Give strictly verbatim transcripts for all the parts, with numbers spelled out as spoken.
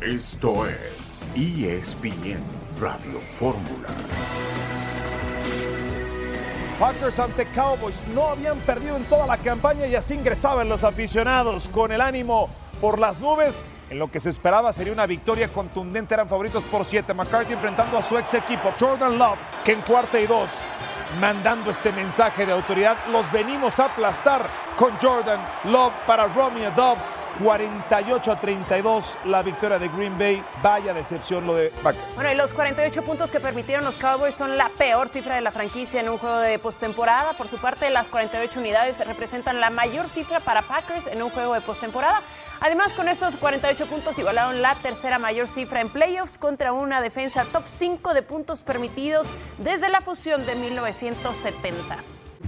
Esto es E S P N Radio Fórmula. Packers ante Cowboys. No habían perdido en toda la campaña y así ingresaban los aficionados con el ánimo por las nubes. En lo que se esperaba sería una victoria contundente. Eran favoritos por siete. McCarthy enfrentando a su ex equipo, Jordan Love, que en cuarta y dos, mandando este mensaje de autoridad. Los venimos a aplastar con Jordan Love para Romeo Doubs. cuarenta y ocho a treinta y dos la victoria de Green Bay. Vaya decepción lo de Packers. Bueno, y los cuarenta y ocho puntos que permitieron los Cowboys son la peor cifra de la franquicia en un juego de postemporada. Por su parte, las cuarenta y ocho unidades representan la mayor cifra para Packers en un juego de postemporada. Además, con estos cuarenta y ocho puntos igualaron la tercera mayor cifra en playoffs contra una defensa top cinco de puntos permitidos desde la fusión de mil novecientos setenta.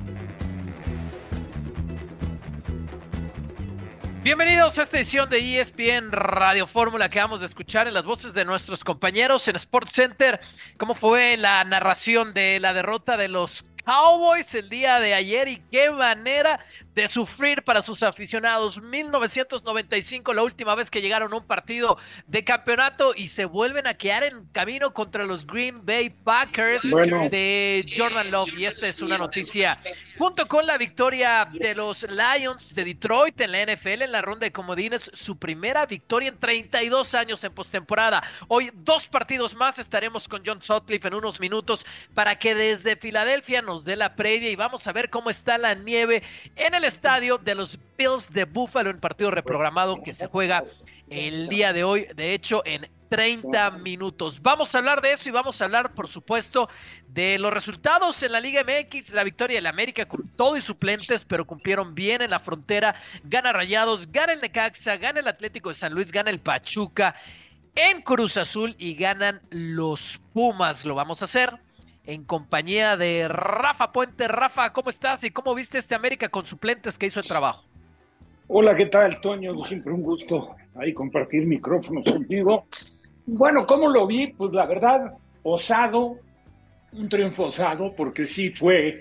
Bienvenidos a esta edición de E S P N Radio Fórmula que vamos a escuchar en las voces de nuestros compañeros en SportsCenter. ¿Cómo fue la narración de la derrota de los Cowboys el día de ayer y qué manera de sufrir para sus aficionados? mil novecientos noventa y cinco, la última vez que llegaron a un partido de campeonato y se vuelven a quedar en camino contra los Green Bay Packers bueno. de Jordan Love. Y esta es una noticia junto con la victoria de los Lions de Detroit en la N F L en la ronda de comodines, su primera victoria en treinta y dos años en postemporada. Hoy dos partidos más, estaremos con John Sutcliffe en unos minutos para que desde Filadelfia nos dé la previa y vamos a ver cómo está la nieve en el estadio de los Bills de Buffalo en partido reprogramado que se juega el día de hoy, de hecho en treinta minutos. Vamos a hablar de eso y vamos a hablar, por supuesto, de los resultados en la Liga M X, la victoria del América con todo y suplentes, pero cumplieron bien en la frontera, gana Rayados, gana el Necaxa, gana el Atlético de San Luis, gana el Pachuca en Cruz Azul y ganan los Pumas. Lo vamos a hacer en compañía de Rafa Puente. Rafa, ¿cómo estás? ¿Y cómo viste este América con suplentes que hizo el trabajo? Hola, ¿qué tal, Toño? Siempre un gusto ahí compartir micrófonos contigo. Bueno, ¿cómo lo vi? Pues la verdad, osado, un triunfo osado, porque sí fue,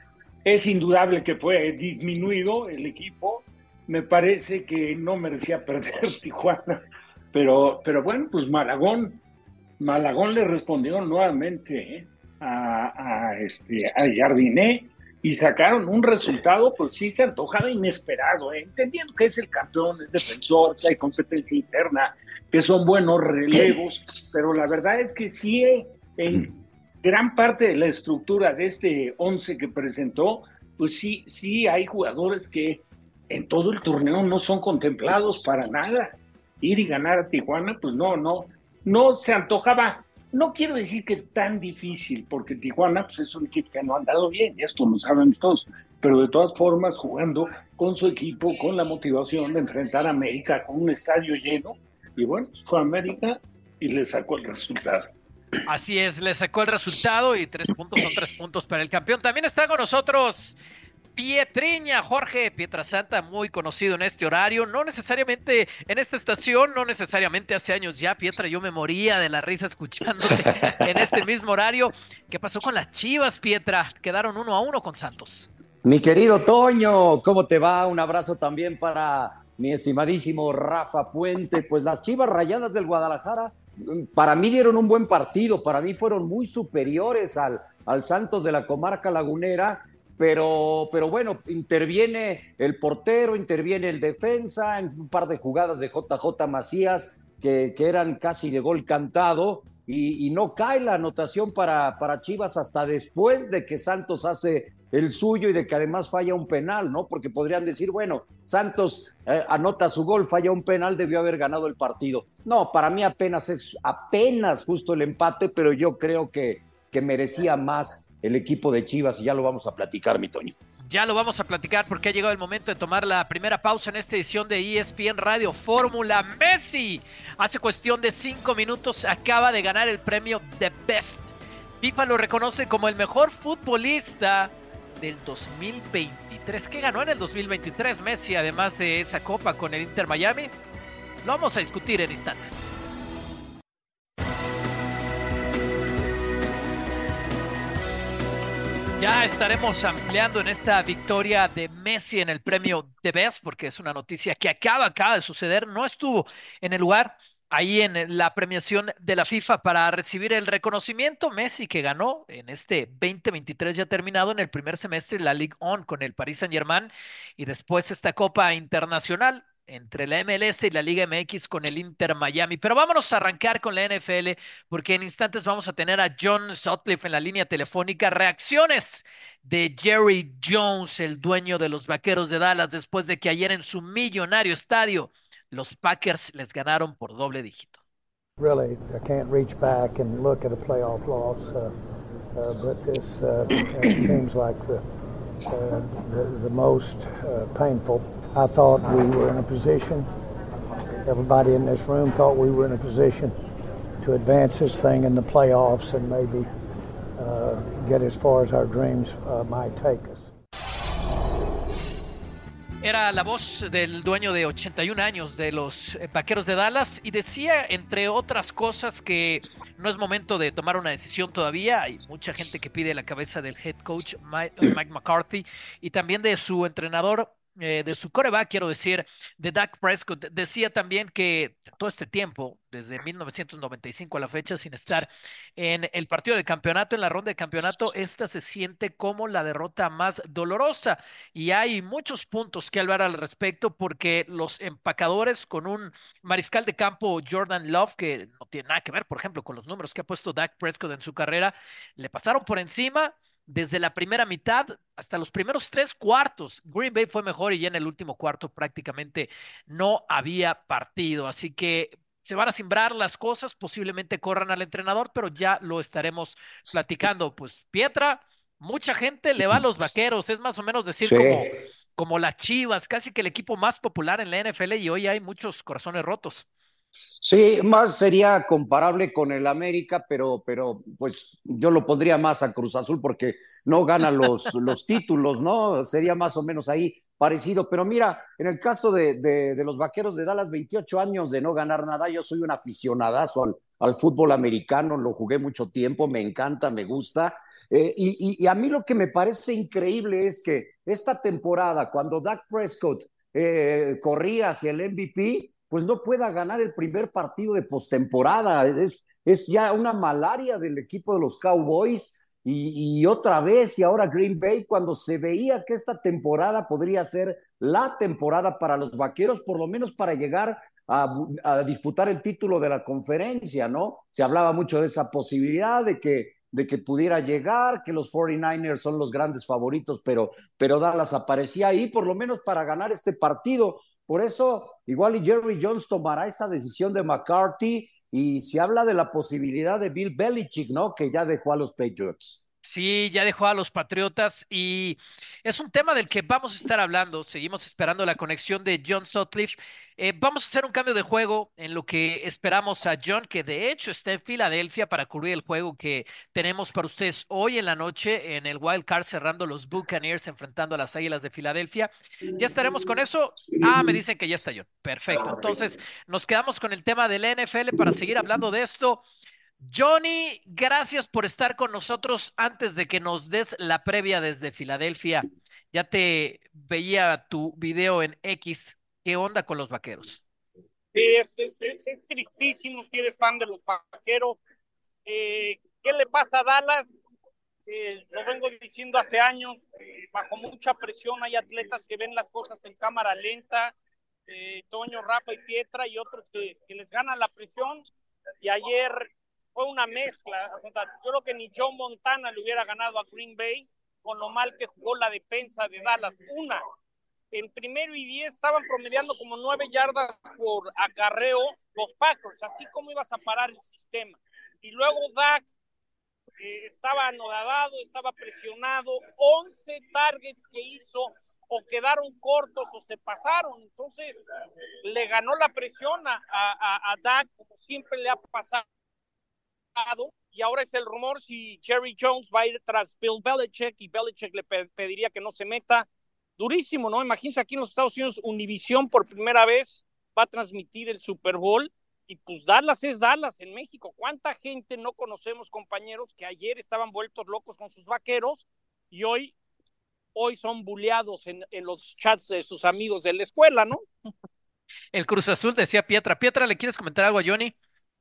es indudable que fue disminuido el equipo. Me parece que no merecía perder Tijuana, pero, pero bueno, pues Malagón, Malagón le respondió nuevamente, ¿eh? A, a, este, a Jardiné y sacaron un resultado, pues sí se antojaba inesperado, ¿eh? Entendiendo que es el campeón, es defensor, que hay competencia interna, que son buenos relevos, pero la verdad es que sí, en gran parte de la estructura de este once que presentó, pues sí, sí hay jugadores que en todo el torneo no son contemplados para nada. Ir y ganar a Tijuana, pues no, no, no se antojaba. No quiero decir que tan difícil, porque Tijuana pues, es un equipo que no ha andado bien, y esto lo sabemos todos, pero de todas formas jugando con su equipo, con la motivación de enfrentar a América con un estadio lleno, y bueno, fue a América y le sacó el resultado. Así es, le sacó el resultado y tres puntos son tres puntos para el campeón. También está con nosotros Pietriña, Jorge Pietrasanta, muy conocido en este horario, no necesariamente en esta estación, no necesariamente hace años ya, Pietra, yo me moría de la risa escuchándote en este mismo horario. ¿Qué pasó con las Chivas, Pietra? Quedaron uno a uno con Santos. Mi querido Toño, ¿cómo te va? Un abrazo también para mi estimadísimo Rafa Puente. Pues las Chivas Rayadas del Guadalajara, para mí dieron un buen partido, para mí fueron muy superiores al, al Santos de la comarca lagunera. Pero, pero bueno, interviene el portero, interviene el defensa, en un par de jugadas de J J Macías que, que eran casi de gol cantado y, y no cae la anotación para, para Chivas hasta después de que Santos hace el suyo y de que además falla un penal, ¿no? Porque podrían decir, bueno, Santos eh, anota su gol, falla un penal, debió haber ganado el partido. No, para mí apenas es apenas justo el empate, pero yo creo que, que merecía más el equipo de Chivas y ya lo vamos a platicar, mi Toño. Ya lo vamos a platicar porque ha llegado el momento de tomar la primera pausa en esta edición de E S P N Radio Fórmula. Messi, hace cuestión de cinco minutos, acaba de ganar el premio The Best. FIFA lo reconoce como el mejor futbolista del dos mil veintitrés. ¿Qué ganó en el dos mil veintitrés Messi, además de esa copa con el Inter Miami? Lo vamos a discutir en instantes. Ya estaremos ampliando en esta victoria de Messi en el premio The Best, porque es una noticia que acaba, acaba de suceder. No estuvo en el lugar ahí en la premiación de la FIFA para recibir el reconocimiento. Messi, que ganó en este veinte veintitrés ya terminado en el primer semestre la Ligue uno con el Paris Saint-Germain, y después esta Copa Internacional entre la M L S y la Liga M X con el Inter Miami. Pero vámonos a arrancar con la N F L, porque en instantes vamos a tener a John Sutcliffe en la línea telefónica. Reacciones de Jerry Jones, el dueño de los Vaqueros de Dallas, después de que ayer en su millonario estadio los Packers les ganaron por doble dígito. Really, I can't reach back and look at a playoff loss, uh, uh, but this uh, it seems like the, uh, the, the most uh, painful. I thought we were in a position, everybody in this room thought we were in a position to advance this thing in the playoffs and maybe uh, get as far as our dreams uh, might take us. Era la voz del dueño de ochenta y un años de los Vaqueros de Dallas, y decía, entre otras cosas, que no es momento de tomar una decisión todavía. Hay mucha gente que pide la cabeza del head coach Mike, Mike McCarthy, y también de su entrenador, eh, de su quarterback, quiero decir, de Dak Prescott. Decía también que todo este tiempo, desde mil novecientos noventa y cinco a la fecha, sin estar en el partido de campeonato, en la ronda de campeonato, esta se siente como la derrota más dolorosa. Y hay muchos puntos que hablar al respecto, porque los empacadores, con un mariscal de campo, Jordan Love, que no tiene nada que ver, por ejemplo, con los números que ha puesto Dak Prescott en su carrera, le pasaron por encima desde la primera mitad hasta los primeros tres cuartos. Green Bay fue mejor y ya en el último cuarto prácticamente no había partido. Así que se van a simbrar las cosas, posiblemente corran al entrenador, pero ya lo estaremos platicando. Pues Pietra, mucha gente le va a los Vaqueros, es más o menos decir Sí. como, como las Chivas, casi que el equipo más popular en la N F L, y hoy hay muchos corazones rotos. Sí, más sería comparable con el América, pero, pero pues yo lo pondría más a Cruz Azul porque no gana los, los títulos, ¿no? Sería más o menos ahí parecido. Pero mira, en el caso de, de, de los Vaqueros de Dallas, veintiocho años de no ganar nada. Yo soy un aficionadazo al, al fútbol americano, lo jugué mucho tiempo, me encanta, me gusta. Eh, y, y, y a mí lo que me parece increíble es que esta temporada, cuando Dak Prescott eh, corría hacia el M V P, pues no pueda ganar el primer partido de postemporada. Es, es ya una malaria del equipo de los Cowboys. Y, y otra vez, y ahora Green Bay, cuando se veía que esta temporada podría ser la temporada para los Vaqueros, por lo menos para llegar a, a disputar el título de la conferencia, ¿no? Se hablaba mucho de esa posibilidad de que, de que pudiera llegar, que los cuarenta y nueve ers son los grandes favoritos, pero, pero Dallas aparecía ahí por lo menos para ganar este partido. Por eso, igual y Jerry Jones tomará esa decisión de McCarthy, y se habla de la posibilidad de Bill Belichick, ¿no? Que ya dejó a los Patriots. Sí, ya dejó a los Patriotas, y es un tema del que vamos a estar hablando. Seguimos esperando la conexión de John Sutcliffe. Eh, vamos a hacer un cambio de juego en lo que esperamos a John, que de hecho está en Filadelfia para cubrir el juego que tenemos para ustedes hoy en la noche en el Wild Card, cerrando los Buccaneers enfrentando a las Águilas de Filadelfia. Ya estaremos con eso. Ah, me dicen que ya está John. Perfecto. Entonces nos quedamos con el tema del N F L para seguir hablando de esto. Johnny, gracias por estar con nosotros. Antes de que nos des la previa desde Filadelfia, ya te veía tu video en X. ¿Qué onda con los Vaqueros? Sí, es, es, es, es tristísimo si eres fan de los Vaqueros. Eh, ¿Qué le pasa a Dallas? Eh, lo vengo diciendo hace años. Eh, bajo mucha presión hay atletas que ven las cosas en cámara lenta. Eh, Toño, Rafa y Pietra, y otros que, que les ganan la presión. Y ayer fue una mezcla. O sea, yo creo que ni Joe Montana le hubiera ganado a Green Bay con lo mal que jugó la defensa de Dallas. Una, en primero y diez estaban promediando como nueve yardas por acarreo los Packers, así como ibas a parar el sistema. Y luego Dak eh, estaba anodado, estaba presionado, once targets que hizo o quedaron cortos o se pasaron. Entonces le ganó la presión a, a, a Dak, como siempre le ha pasado. Y ahora es el rumor si Jerry Jones va a ir tras Bill Belichick, y Belichick le pe- pediría que no se meta. Durísimo, ¿no? Imagínense, aquí en los Estados Unidos, Univision por primera vez va a transmitir el Super Bowl, y pues Dallas es Dallas en México. ¿Cuánta gente no conocemos, compañeros, que ayer estaban vueltos locos con sus Vaqueros y hoy, hoy son buleados en, en los chats de sus amigos de la escuela, ¿no? El Cruz Azul decía Pietra. Pietra, ¿le quieres comentar algo a Johnny?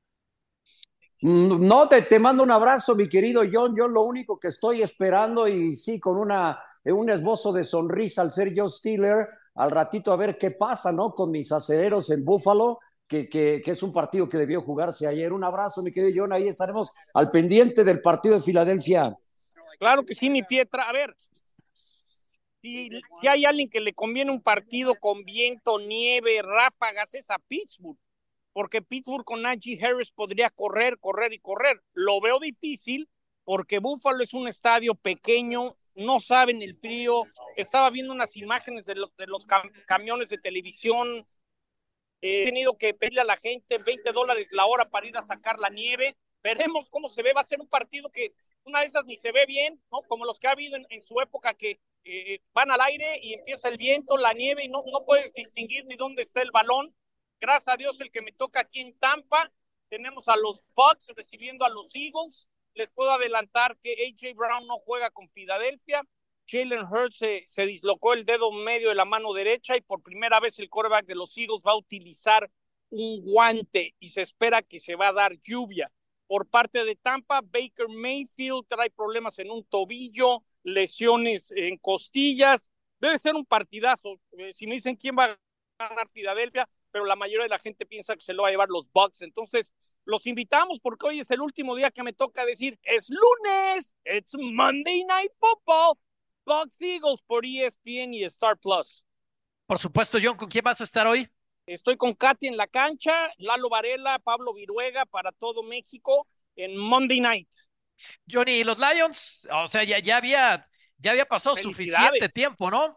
Mm, No, te, te mando un abrazo, mi querido John. Yo lo único que estoy esperando, y sí, con una, un esbozo de sonrisa al ser Joe Steeler, al ratito a ver qué pasa, ¿no? Con mis acereros en Buffalo, que, que, que es un partido que debió jugarse ayer. Un abrazo, mi querido John. Ahí estaremos al pendiente del partido de Filadelfia. Claro que sí, mi Pietra. A ver, si, si hay alguien que le conviene un partido con viento, nieve, ráfagas, es a Pittsburgh. Porque Pittsburgh con Najee Harris podría correr, correr y correr. Lo veo difícil porque Buffalo es un estadio pequeño, no saben el frío. Estaba viendo unas imágenes de, lo, de los cam camiones de televisión. Eh, he tenido que pedirle a la gente veinte dólares la hora para ir a sacar la nieve. Veremos cómo se ve. Va a ser un partido que una de esas ni se ve bien, ¿no? Como los que ha habido en, en su época que eh, van al aire y empieza el viento, la nieve y no, no puedes distinguir ni dónde está el balón. Gracias a Dios el que me toca aquí en Tampa. Tenemos a los Bucks recibiendo a los Eagles. Les puedo adelantar que A J Brown no juega con Filadelfia. Jalen Hurts se, se dislocó el dedo medio de la mano derecha y por primera vez el quarterback de los Eagles va a utilizar un guante y se espera que se va a dar lluvia. Por parte de Tampa, Baker Mayfield trae problemas en un tobillo, lesiones en costillas. Debe ser un partidazo. Eh, si me dicen quién va a ganar Filadelfia, pero la mayoría de la gente piensa que se lo va a llevar los Bucks. Entonces, los invitamos porque hoy es el último día que me toca decir, es lunes, it's Monday Night Football, Bucks Eagles por E S P N y Star Plus. Por supuesto, John, ¿con quién vas a estar hoy? Estoy con Katy en la cancha, Lalo Varela, Pablo Viruega para todo México en Monday Night. Johnny, ¿y los Lions? O sea, ya, ya había, ya había pasado suficiente tiempo, ¿no?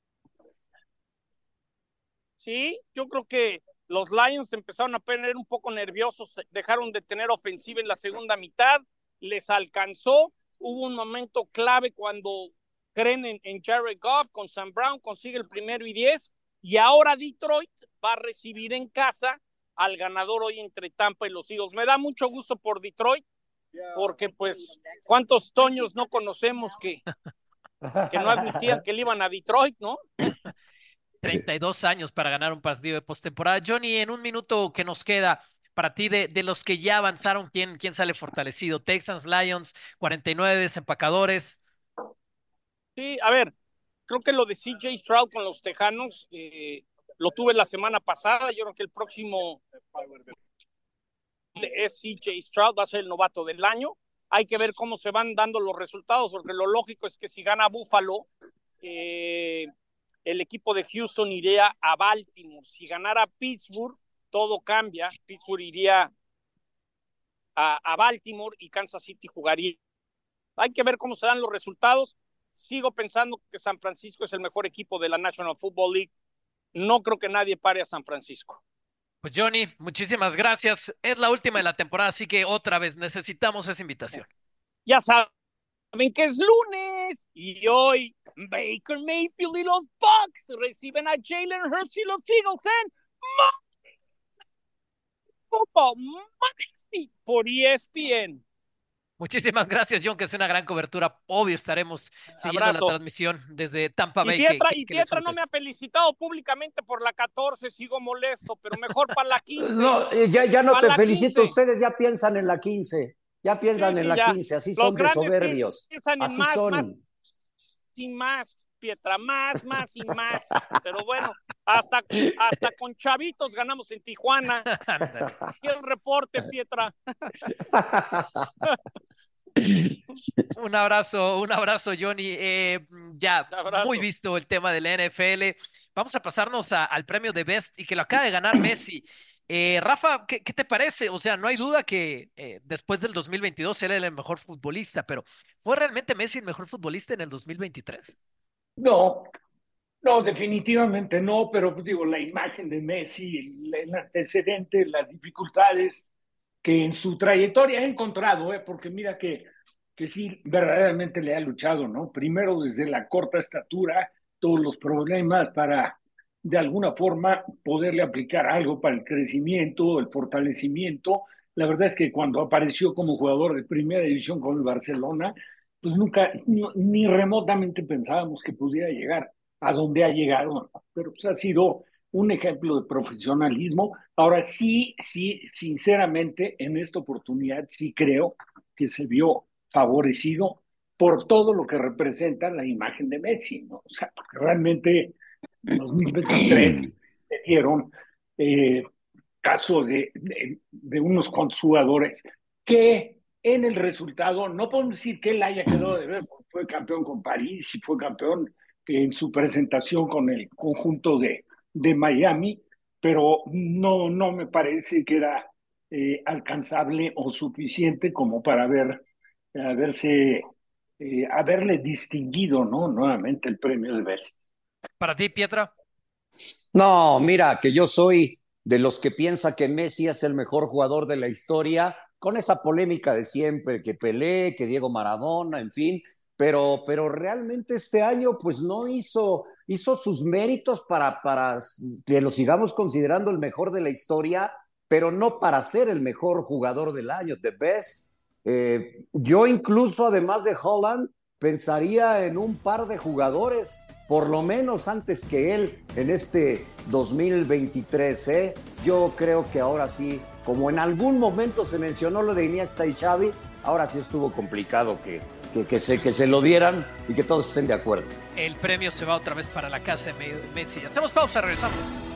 Sí, yo creo que los Lions empezaron a poner un poco nerviosos, dejaron de tener ofensiva en la segunda mitad, les alcanzó, hubo un momento clave cuando creen en, en Jared Goff, con Sam Brown, consigue el primero y diez, y ahora Detroit va a recibir en casa al ganador hoy entre Tampa y los Eagles. Me da mucho gusto por Detroit, porque pues, ¿cuántos Toños no conocemos que, que no admitían que le iban a Detroit, no? treinta y dos años para ganar un partido de postemporada. Johnny, en un minuto que nos queda, para ti, de, de los que ya avanzaron, ¿quién, quién sale fortalecido? Texans, Lions, cuarenta y nueve, empacadores. Sí, a ver, creo que lo de C J Stroud con los Tejanos eh, lo tuve la semana pasada. Yo creo que el próximo es C J Stroud, va a ser el novato del año. Hay que ver cómo se van dando los resultados, porque lo lógico es que si gana Buffalo, eh, el equipo de Houston iría a Baltimore. Si ganara Pittsburgh, todo cambia. Pittsburgh iría a, a Baltimore y Kansas City jugaría. Hay que ver cómo se dan los resultados. Sigo pensando que San Francisco es el mejor equipo de la National Football League. No creo que nadie pare a San Francisco. Pues Johnny, muchísimas gracias. Es la última de la temporada, así que otra vez necesitamos esa invitación. Ya saben que es lunes y hoy Baker Mayfield y los Bucks reciben a Jalen Hurts y los Eagles en Football Monday por E S P N. Muchísimas gracias, John, que es una gran cobertura. Obvio estaremos siguiendo Abrazo. la transmisión desde Tampa Bay. Y Pietra, que, que, y que Pietra no me ha felicitado públicamente por la catorce, sigo molesto, pero mejor para la quince. No, ya, ya no para te felicito, quince. Ustedes ya piensan en la quince, ya piensan Sí, en sí, la ya. quince, así Los son de grandes soberbios, piensan en así más, son. más y más, Pietra, más, más y más. Pero bueno, hasta, hasta con chavitos ganamos en Tijuana. Y el reporte, Pietra. Un abrazo, un abrazo, Johnny. Eh, ya, Abrazo. muy visto el tema de la N F L. Vamos a pasarnos a, al premio de Best y que lo acaba de ganar Messi. Eh, Rafa, ¿qué, ¿qué te parece? O sea, no hay duda que eh, después del dos mil veintidós él era el mejor futbolista, pero ¿fue realmente Messi el mejor futbolista en el dos mil veintitrés? No, no, definitivamente no, pero pues, digo, la imagen de Messi, el, el antecedente, las dificultades que en su trayectoria ha encontrado, ¿eh? Porque mira que, que sí, verdaderamente le ha luchado, ¿no? Primero desde la corta estatura, todos los problemas para, de alguna forma, poderle aplicar algo para el crecimiento, el fortalecimiento. La verdad es que cuando apareció como jugador de primera división con el Barcelona, pues nunca, ni, ni remotamente pensábamos que pudiera llegar a donde ha llegado, pero pues ha sido un ejemplo de profesionalismo. Ahora sí, sí, sinceramente, en esta oportunidad sí creo que se vio favorecido por todo lo que representa la imagen de Messi, ¿no? O sea, realmente en dos mil veintitrés se dieron eh, caso de, de, de unos cuantos jugadores que en el resultado, no podemos decir que él haya quedado de ver, porque fue campeón con París y fue campeón en su presentación con el conjunto de, de Miami, pero no, no me parece que era eh, alcanzable o suficiente como para haber, haberse, eh, haberle distinguido, ¿no? Nuevamente el premio de Best. Para ti, Pietra. No, mira, que yo soy de los que piensa que Messi es el mejor jugador de la historia, con esa polémica de siempre, que Pelé, que Diego Maradona, en fin, pero, pero realmente este año pues no hizo, hizo sus méritos para, para que lo sigamos considerando el mejor de la historia, pero no para ser el mejor jugador del año, the best. Eh, yo incluso, además de Haaland, pensaría en un par de jugadores, por lo menos antes que él, en este dos mil veintitrés. ¿eh? Yo creo que ahora sí, como en algún momento se mencionó lo de Iniesta y Xavi, ahora sí estuvo complicado que, que, que, se, que se lo dieran y que todos estén de acuerdo. El premio se va otra vez para la casa de Messi. Hacemos pausa, regresamos.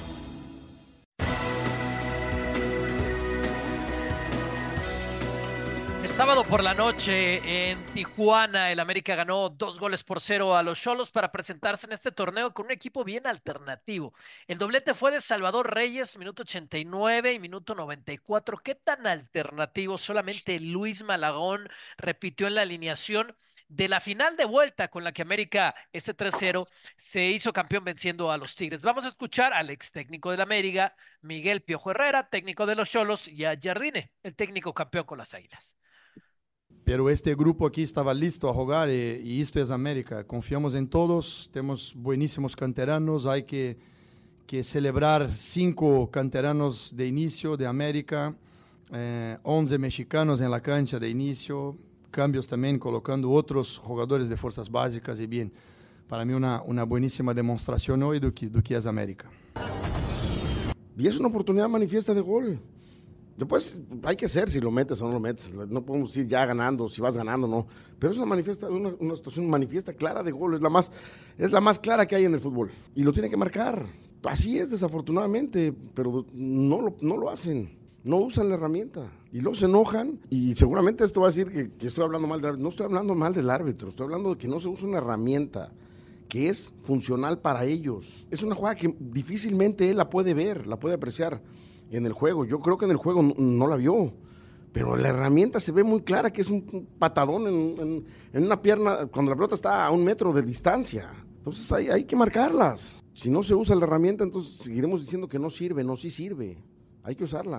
Sábado por la noche en Tijuana, el América ganó dos goles por cero a los Xolos para presentarse en este torneo con un equipo bien alternativo. El doblete fue de Salvador Reyes, minuto ochenta y nueve y minuto noventa y cuatro. ¿Qué tan alternativo? Solamente Luis Malagón repitió en la alineación de la final de vuelta con la que América, este tres cero, se hizo campeón venciendo a los Tigres. Vamos a escuchar al ex técnico del América, Miguel Piojo Herrera, técnico de los Xolos, y a Jardine, el técnico campeón con las Águilas. Pero este grupo aquí estaba listo a jugar y, y esto es América. Confiamos en todos, tenemos buenísimos canteranos, hay que, que celebrar cinco canteranos de inicio de América, eh, once mexicanos en la cancha de inicio, cambios también colocando otros jugadores de fuerzas básicas y bien, para mí una, una buenísima demostración hoy de que, de que es América. Y es una oportunidad manifiesta de gol. Después hay que ser si lo metes o no lo metes. No podemos ir ya ganando, si vas ganando no. Pero es una, manifiesta, una, una situación manifiesta clara de gol. Es la, más, es la más clara que hay en el fútbol. Y lo tiene que marcar. Así es, desafortunadamente. Pero no lo, no lo hacen. No usan la herramienta. Y luego se enojan. Y seguramente esto va a decir que, que estoy hablando mal del árbitro. No estoy hablando mal del árbitro. Estoy hablando de que no se usa una herramienta que es funcional para ellos. Es una jugada que difícilmente él la puede ver, la puede apreciar en el juego. Yo creo que en el juego no, no la vio, pero la herramienta se ve muy clara que es un patadón en, en, en una pierna cuando la pelota está a un metro de distancia. Entonces hay, hay que marcarlas. Si no se usa la herramienta, entonces seguiremos diciendo que no sirve. No, sí sirve. Hay que usarla.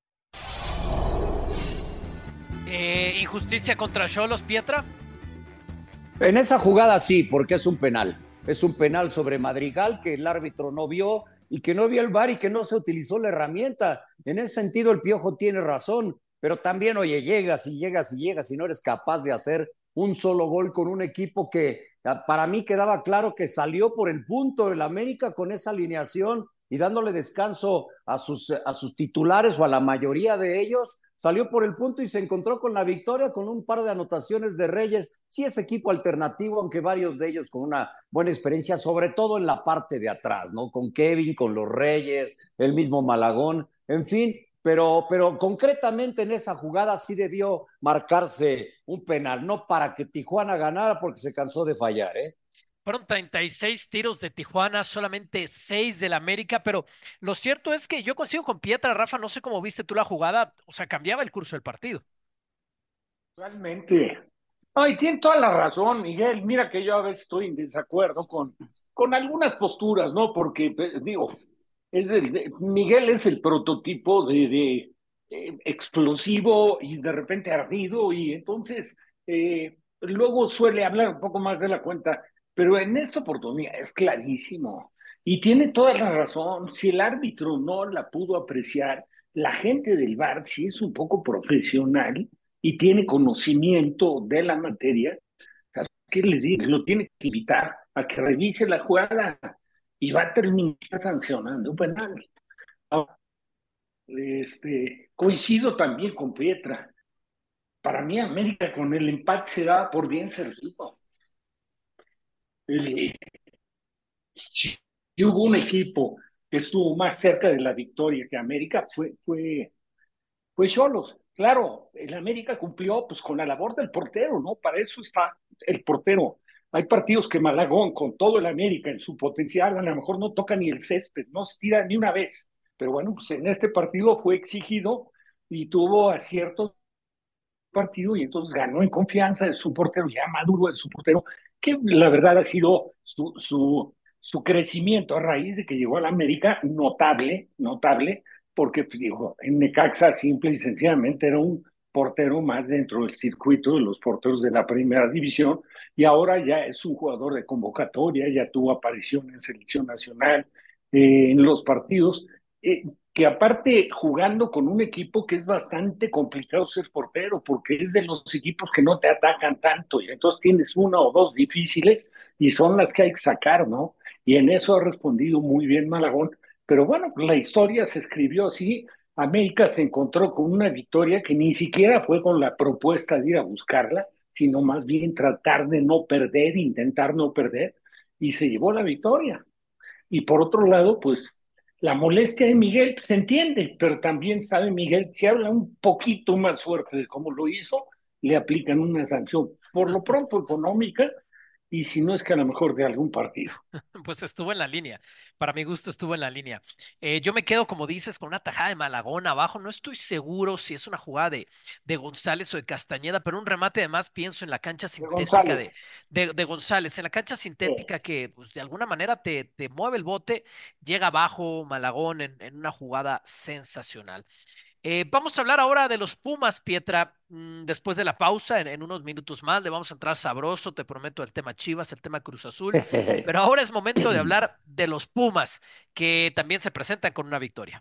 Eh, ¿Injusticia contra Xolos, Pietra? En esa jugada sí, porque es un penal. Es un penal sobre Madrigal que el árbitro no vio y que no vio el V A R y que no se utilizó la herramienta. En ese sentido el Piojo tiene razón, pero también, oye, llegas y llegas y llegas y no eres capaz de hacer un solo gol con un equipo que para mí quedaba claro que salió por el punto del América con esa alineación y dándole descanso a sus, a sus titulares o a la mayoría de ellos. Salió por el punto y se encontró con la victoria con un par de anotaciones de Reyes. Sí es equipo alternativo, aunque varios de ellos con una buena experiencia, sobre todo en la parte de atrás, ¿no? Con Kevin, con los Reyes, el mismo Malagón, en fin, pero, pero concretamente en esa jugada sí debió marcarse un penal, no para que Tijuana ganara porque se cansó de fallar, ¿eh? Fueron treinta y seis tiros de Tijuana, solamente seis del América, pero lo cierto es que yo coincido con Pietra, Rafa, no sé cómo viste tú la jugada, o sea, cambiaba el curso del partido. Realmente. Ay, tiene toda la razón, Miguel. Mira que yo a veces estoy en desacuerdo con, con algunas posturas, ¿no? Porque, digo, es el, de, Miguel es el prototipo de, de eh, explosivo y de repente ardido, y entonces eh, luego suele hablar un poco más de la cuenta. Pero en esta oportunidad es clarísimo y tiene toda la razón. Si el árbitro no la pudo apreciar, la gente del V A R sí es un poco profesional y tiene conocimiento de la materia. ¿Qué le digo? Lo tiene que invitar a que revise la jugada. y va a terminar sancionando un penal. Ahora, este, coincido también con Pietra. Para mí, América con el empate se da por bien servido. El, si, si hubo un equipo que estuvo más cerca de la victoria que América, fue, fue, fue Xolos. Claro, el América cumplió pues con la labor del portero, ¿no? Para eso está el portero. Hay partidos que Malagón, con todo el América en su potencial, a lo mejor no toca ni el césped, no se tira ni una vez. Pero bueno, pues en este partido fue exigido y tuvo aciertos partido y entonces ganó en confianza de su portero, ya maduro de su portero, que la verdad ha sido su, su, su crecimiento a raíz de que llegó a la América notable, notable, porque digo, en Necaxa simple y sencillamente era un portero más dentro del circuito de los porteros de la primera división y ahora ya es un jugador de convocatoria, ya tuvo aparición en selección nacional, eh, en los partidos. Eh, que aparte jugando con un equipo que es bastante complicado ser portero, porque es de los equipos que no te atacan tanto, y entonces tienes una o dos difíciles, y son las que hay que sacar, ¿no? Y en eso ha respondido muy bien Malagón, pero bueno, la historia se escribió así, América se encontró con una victoria que ni siquiera fue con la propuesta de ir a buscarla, sino más bien tratar de no perder, intentar no perder, y se llevó la victoria. Y por otro lado, pues la molestia de Miguel pues, se entiende, pero también sabe Miguel, si habla un poquito más fuerte de cómo lo hizo, le aplican una sanción, por lo pronto económica, y si no es que a lo mejor de algún partido. Pues estuvo en la línea. Para mi gusto estuvo en la línea. Eh, yo me quedo, como dices, con una tajada de Malagón abajo. No estoy seguro si es una jugada de, de González o de Castañeda, pero un remate además pienso en la cancha De sintética de, González. de, de González. En la cancha Sí. sintética que pues, de alguna manera te, te mueve el bote, llega abajo Malagón en, en una jugada sensacional. Eh, vamos a hablar ahora de los Pumas, Pietra. Mm, después de la pausa, en, en unos minutos más, le vamos a entrar sabroso, te prometo, el tema Chivas, el tema Cruz Azul. Pero ahora es momento de hablar de los Pumas, que también se presentan con una victoria.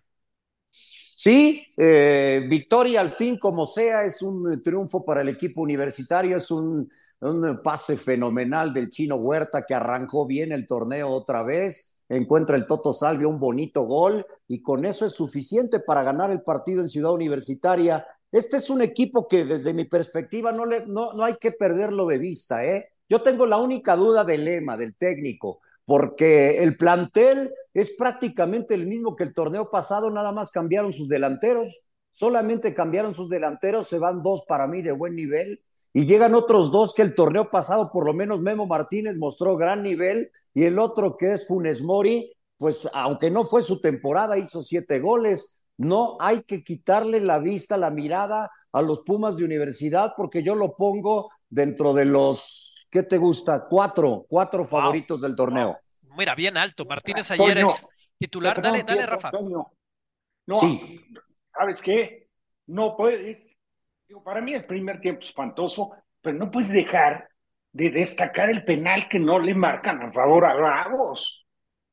Sí, eh, victoria al fin, como sea, es un triunfo para el equipo universitario, es un, un pase fenomenal del Chino Huerta que arrancó bien el torneo otra vez, encuentra el Toto Salvio un bonito gol y con eso es suficiente para ganar el partido en Ciudad Universitaria. Este es un equipo que desde mi perspectiva no, le, no, no hay que perderlo de vista, ¿eh? Yo tengo la única duda del Lema, del técnico, porque el plantel es prácticamente el mismo que el torneo pasado, nada más cambiaron sus delanteros, solamente cambiaron sus delanteros, se van dos para mí de buen nivel y llegan otros dos que el torneo pasado, por lo menos Memo Martínez mostró gran nivel y el otro que es Funes Mori, pues aunque no fue su temporada, hizo siete goles. No hay que quitarle la vista, la mirada a los Pumas de Universidad porque yo lo pongo dentro de los, ¿qué te gusta? Cuatro, cuatro Wow, favoritos del torneo. mira, bien alto. Martínez ayer Toño, es titular. Dale, perdón, dale, Pietro, Rafa. Toño. No, Sí, ¿sabes qué? No puedes. Digo, para mí el primer tiempo espantoso, pero no puedes dejar de destacar el penal que no le marcan a favor a Bravos.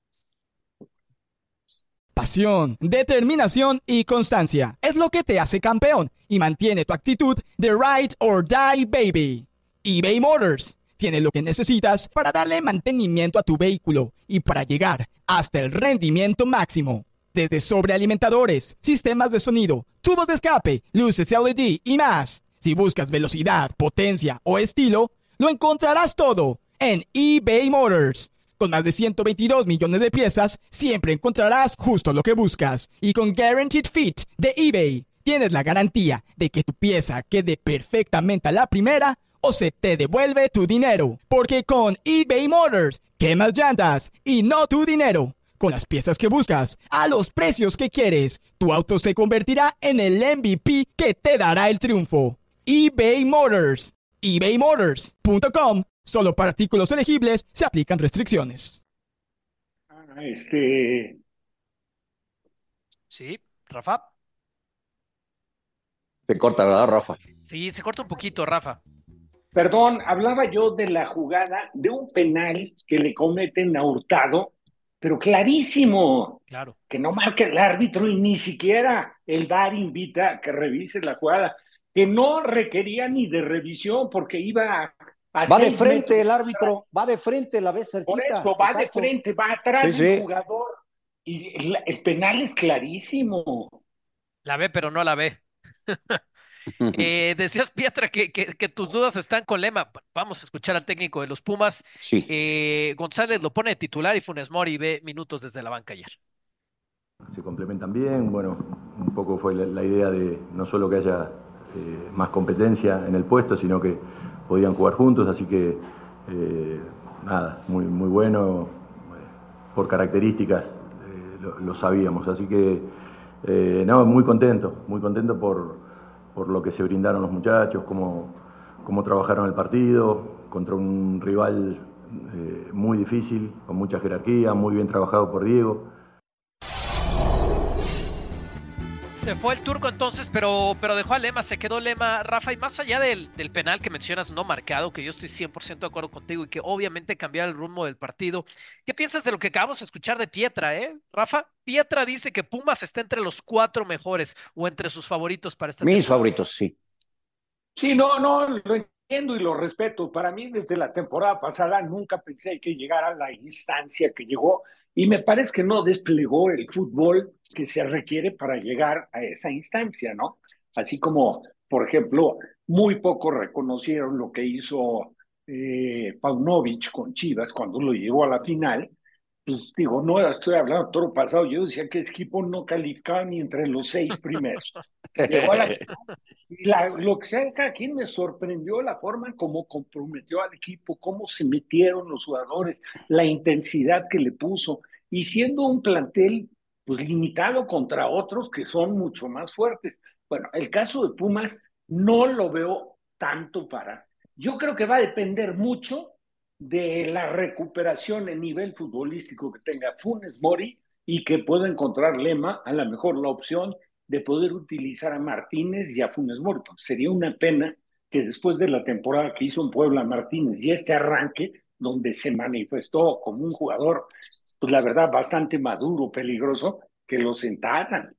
Pasión, determinación y constancia es lo que te hace campeón y mantiene tu actitud de ride or die, baby. eBay Motors tiene lo que necesitas para darle mantenimiento a tu vehículo y para llegar hasta el rendimiento máximo. Desde sobrealimentadores, sistemas de sonido, tubos de escape, luces L E D y más. Si buscas velocidad, potencia o estilo, lo encontrarás todo en eBay Motors. Con más de ciento veintidós millones de piezas, siempre encontrarás justo lo que buscas. Y con Guaranteed Fit de eBay, tienes la garantía de que tu pieza quede perfectamente a la primera o se te devuelve tu dinero. Porque con eBay Motors, quemas llantas y no tu dinero. Con las piezas que buscas, a los precios que quieres, tu auto se convertirá en el M V P que te dará el triunfo. eBay Motors. ebay motors punto com. Solo para artículos elegibles se aplican restricciones. Ah, Este, Sí, Rafa. te corta, ¿verdad, Rafa? Sí, se corta un poquito, Rafa. perdón, hablaba yo de la jugada de un penal que le cometen a Hurtado, pero clarísimo, Claro. que no marca el árbitro y ni siquiera el V A R invita a que revise la jugada, que no requería ni de revisión porque iba Va de frente el árbitro, va de frente, la ves cerquita. Por eso, va exacto. de frente, va atrás sí, del sí. jugador. Y el, el penal es clarísimo. La ve, pero no la ve. eh, decías, Pietra, que, que, que tus dudas están con Lema. Vamos a escuchar al técnico de los Pumas. Sí. Eh, González lo pone de titular y Funes Mori ve minutos desde la banca ayer. Se complementan bien, bueno, un poco fue la, la idea de no solo que haya eh, más competencia en el puesto, sino que podían jugar juntos, así que eh, nada, muy, muy bueno, eh, por características eh, lo, lo sabíamos, así que eh, no, muy contento, muy contento por, por lo que se brindaron los muchachos, cómo, cómo trabajaron el partido contra un rival eh, muy difícil, con mucha jerarquía, muy bien trabajado por Diego. Se fue el turco entonces, pero, pero dejó a Lema, se quedó Lema, Rafa, y más allá del, del penal que mencionas no marcado, que yo estoy cien por ciento de acuerdo contigo y que obviamente cambió el rumbo del partido, ¿qué piensas de lo que acabamos de escuchar de Pietra, eh? Rafa, Pietra dice que Pumas está entre los cuatro mejores o entre sus favoritos para esta Mis temporada. favoritos, sí. Sí, no, no, lo entiendo y lo respeto. Para mí, desde la temporada pasada, nunca pensé que llegara a la instancia que llegó. Y me parece que no desplegó el fútbol que se requiere para llegar a esa instancia, ¿no? Así como, por ejemplo, muy poco reconocieron lo que hizo eh, Paunovic con Chivas cuando lo llevó a la final. Pues digo, no estoy hablando de todo pasado, yo decía que ese equipo no calificaba ni entre los seis primeros. Llegó a la final. Y la, lo que sea, cada quien me sorprendió la forma como comprometió al equipo, cómo se metieron los jugadores, la intensidad que le puso, y siendo un plantel pues limitado contra otros que son mucho más fuertes. Bueno, el caso de Pumas no lo veo tanto para. Yo creo que va a depender mucho de la recuperación en nivel futbolístico que tenga Funes Mori y que pueda encontrar Lema, a lo mejor la opción de poder utilizar a Martínez y a Funes Mori. Sería una pena que después de la temporada que hizo en Puebla Martínez y este arranque, donde se manifestó como un jugador, pues la verdad, bastante maduro, peligroso, que lo sentaran.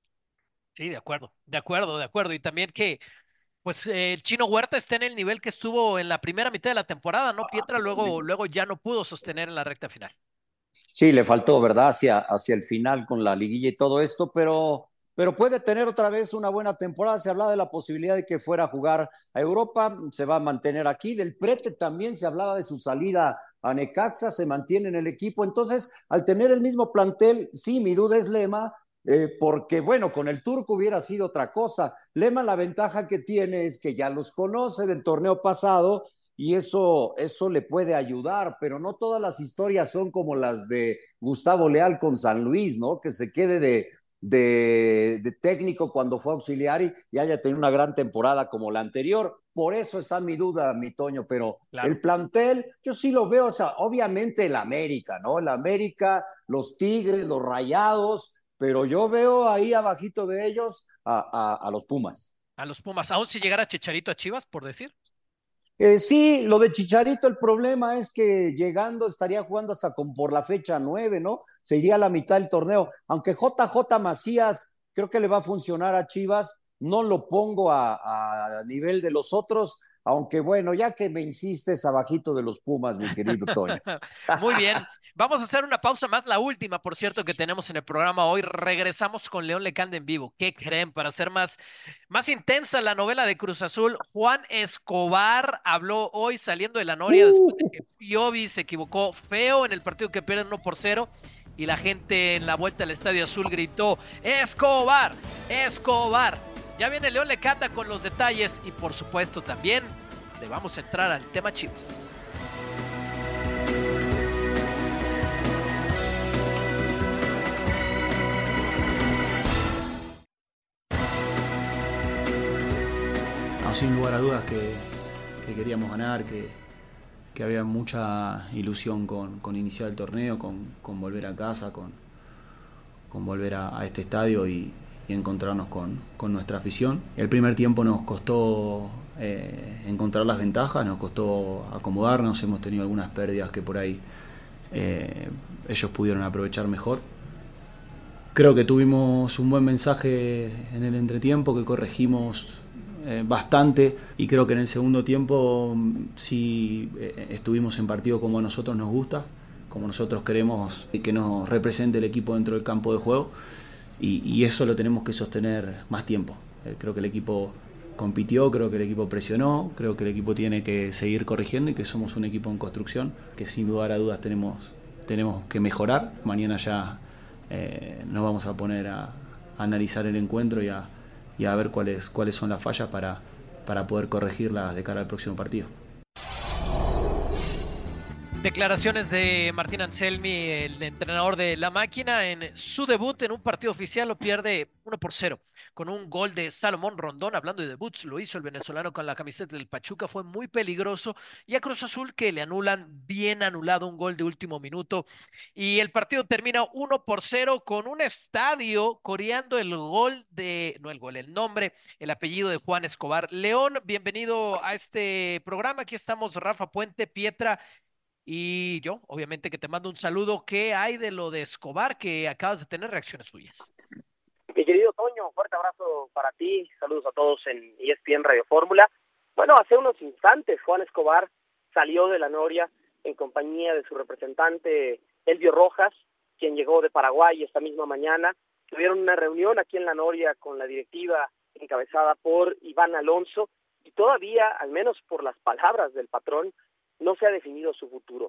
Sí, de acuerdo, de acuerdo, de acuerdo. Y también que, pues, eh, el Chino Huerta está en el nivel que estuvo en la primera mitad de la temporada, ¿no? Pietra luego, luego ya no pudo sostener en la recta final. Sí, le faltó, ¿verdad? Hacia, hacia el final con la liguilla y todo esto, pero, pero puede tener otra vez una buena temporada. Se hablaba de la posibilidad de que fuera a jugar a Europa, se va a mantener aquí. Del Prete también se hablaba de su salida a Necaxa, se mantiene en el equipo. Entonces, al tener el mismo plantel, sí, mi duda es Lema, eh, porque, bueno, con el turco hubiera sido otra cosa. Lema, la ventaja que tiene es que ya los conoce del torneo pasado, y eso, eso le puede ayudar, pero no todas las historias son como las de Gustavo Leal con San Luis, ¿no? Que se quede de, de, de técnico cuando fue auxiliar y, y haya tenido una gran temporada como la anterior. Por eso está mi duda, mi Toño, pero claro, el plantel, yo sí lo veo, o sea, obviamente el América, ¿no? El América, los Tigres, los Rayados, pero yo veo ahí abajito de ellos a, a, a los Pumas. A los Pumas, aún si llegara Chicharito a Chivas, por decir. Eh, sí, lo de Chicharito, el problema es que llegando estaría jugando hasta con, por la fecha nueve, ¿no? Se iría a la mitad del torneo. Aunque J J Macías creo que le va a funcionar a Chivas, no lo pongo a, a nivel de los otros, aunque bueno, ya que me insistes abajito de los Pumas, mi querido Toño. Muy bien. Vamos a hacer una pausa más, la última, por cierto, que tenemos en el programa hoy. Regresamos con León Lecanda en vivo. ¿Qué creen? Para hacer más, más intensa la novela de Cruz Azul, Juan Escobar habló hoy saliendo de la Noria uh. después de que Piovi se equivocó feo en el partido que pierden uno por cero y la gente en la vuelta al Estadio Azul gritó ¡Escobar! ¡Escobar! Ya viene León Lecanda con los detalles y por supuesto también le vamos a entrar al tema Chivas. Sin lugar a dudas que, que queríamos ganar, que, que había mucha ilusión con, con iniciar el torneo, con, con volver a casa, con, con volver a, a este estadio y, y encontrarnos con, con nuestra afición. El primer tiempo nos costó eh, encontrar las ventajas, nos costó acomodarnos, hemos tenido algunas pérdidas que por ahí eh, ellos pudieron aprovechar mejor. Creo que tuvimos un buen mensaje en el entretiempo, que corregimos eh, bastante, y creo que en el segundo tiempo sí eh, estuvimos en partido como a nosotros nos gusta, como nosotros queremos que nos represente el equipo dentro del campo de juego, y, y eso lo tenemos que sostener más tiempo. Eh, creo que el equipo compitió, creo que el equipo presionó, creo que el equipo tiene que seguir corrigiendo y que somos un equipo en construcción, que sin lugar a dudas tenemos, tenemos que mejorar. Mañana ya eh, nos vamos a poner a, a analizar el encuentro y a, y a ver cuáles, cuáles son las fallas para, para poder corregirlas de cara al próximo partido. Declaraciones de Martín Anselmi, el entrenador de La Máquina, en su debut en un partido oficial. Lo pierde uno por cero con un gol de Salomón Rondón. Hablando de debuts, lo hizo el venezolano con la camiseta del Pachuca, fue muy peligroso. Y a Cruz Azul, que le anulan, bien anulado, un gol de último minuto. Y el partido termina uno por cero con un estadio coreando el gol de, no el gol, el nombre, el apellido de Juan Escobar. León, bienvenido a este programa. Aquí estamos Rafa Puente, Pietra y yo, obviamente, que te mando un saludo. ¿Qué hay de lo de Escobar, que acabas de tener reacciones suyas? Mi querido Toño, fuerte abrazo para ti, saludos a todos en E S P N Radio Fórmula. Bueno, hace unos instantes Juan Escobar salió de la Noria en compañía de su representante Elvio Rojas, quien llegó de Paraguay esta misma mañana. Tuvieron una reunión aquí en la Noria con la directiva encabezada por Iván Alonso, y todavía, al menos por las palabras del patrón, no se ha definido su futuro.